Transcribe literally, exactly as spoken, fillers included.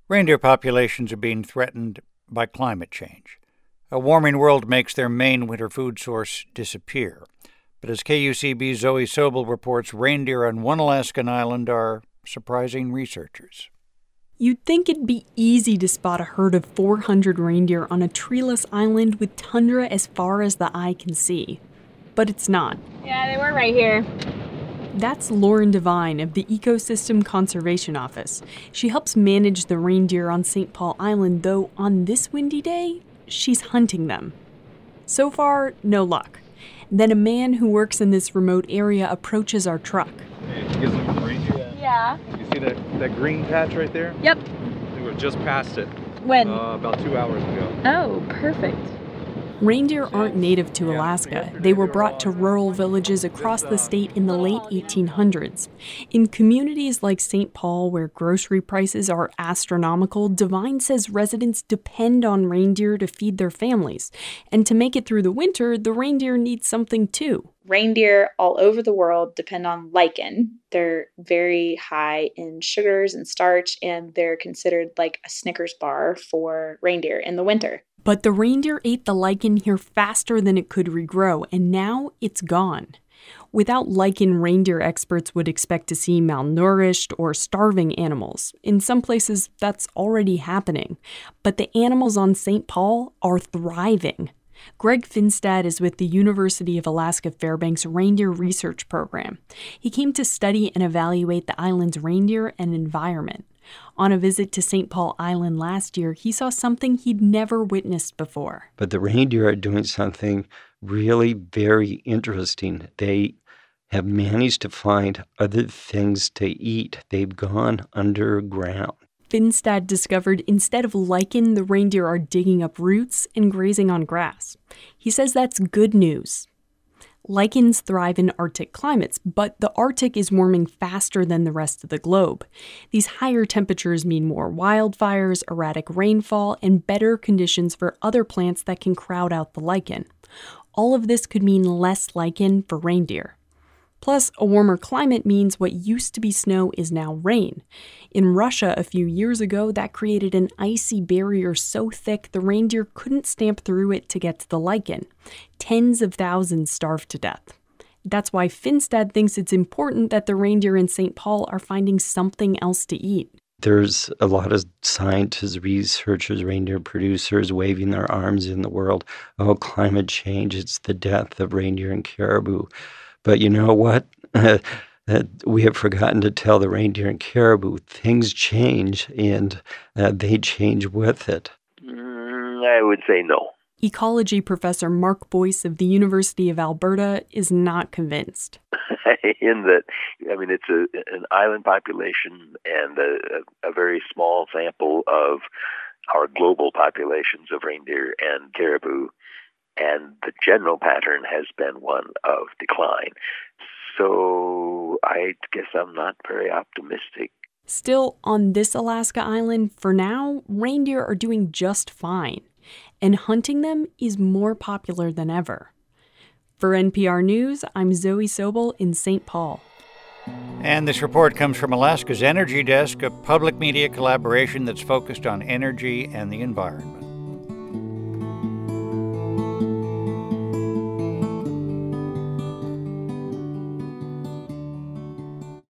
Reindeer populations are being threatened by climate change. A warming world makes their main winter food source disappear. But as K U C B's Zoe Sobel reports, reindeer on one Alaskan island are surprising researchers. You'd think it'd be easy to spot a herd of four hundred reindeer on a treeless island with tundra as far as the eye can see. But it's not. Yeah, they were right here. That's Lauren Devine of the Ecosystem Conservation Office. She helps manage the reindeer on Saint Paul Island, though on this windy day, she's hunting them. So far, no luck. Then a man who works in this remote area approaches our truck. Hey, you guys looking for reindeer? Yeah. You see that, that green patch right there? Yep. We were just past it. When? Uh, about two hours ago. Oh, perfect. Reindeer aren't native to Alaska. They were brought to rural villages across the state in the late eighteen hundreds. In communities like Saint Paul, where grocery prices are astronomical, Devine says residents depend on reindeer to feed their families. And to make it through the winter, the reindeer need something too. Reindeer all over the world depend on lichen. They're very high in sugars and starch, and they're considered like a Snickers bar for reindeer in the winter. But the reindeer ate the lichen here faster than it could regrow, and now it's gone. Without lichen, reindeer experts would expect to see malnourished or starving animals. In some places, that's already happening. But the animals on Saint Paul are thriving. Greg Finstad is with the University of Alaska Fairbanks Reindeer Research Program. He came to study and evaluate the island's reindeer and environment. On a visit to Saint Paul Island last year, he saw something he'd never witnessed before. But the reindeer are doing something really very interesting. They have managed to find other things to eat. They've gone underground. Finstad discovered instead of lichen, the reindeer are digging up roots and grazing on grass. He says that's good news. Lichens thrive in Arctic climates, but the Arctic is warming faster than the rest of the globe. These higher temperatures mean more wildfires, erratic rainfall, and better conditions for other plants that can crowd out the lichen. All of this could mean less lichen for reindeer. Plus, a warmer climate means what used to be snow is now rain. In Russia a few years ago, that created an icy barrier so thick the reindeer couldn't stamp through it to get to the lichen. Tens of thousands starved to death. That's why Finstad thinks it's important that the reindeer in Saint Paul are finding something else to eat. There's a lot of scientists, researchers, reindeer producers waving their arms in the world. Oh, climate change, it's the death of reindeer and caribou. But you know what? Uh, we have forgotten to tell the reindeer and caribou things change, and uh, they change with it. Mm, I would say no. Ecology professor Mark Boyce of the University of Alberta is not convinced. In that, I mean, it's a, an island population and a, a very small sample of our global populations of reindeer and caribou. And the general pattern has been one of decline. So I guess I'm not very optimistic. Still, on this Alaska island, for now, reindeer are doing just fine. And hunting them is more popular than ever. For N P R News, I'm Zoe Sobel in Saint Paul. And this report comes from Alaska's Energy Desk, a public media collaboration that's focused on energy and the environment.